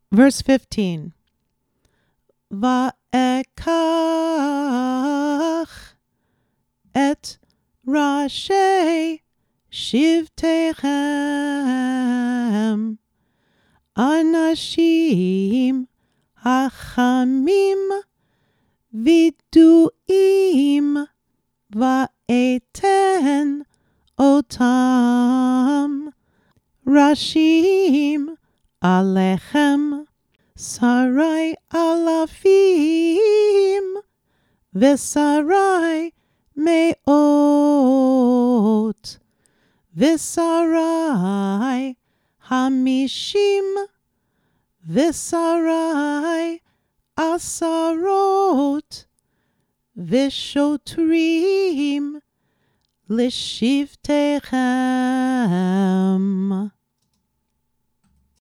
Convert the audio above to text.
Verse 15. Va'ekach et Rashi Shivtechem Anashim Hachamim Viduim Va'eten Otam Rashim Alechem Sarai Alafim Vesarai Meot Vesarai Hamishim Vesarai Asarot Veshotrim Lishivtechem.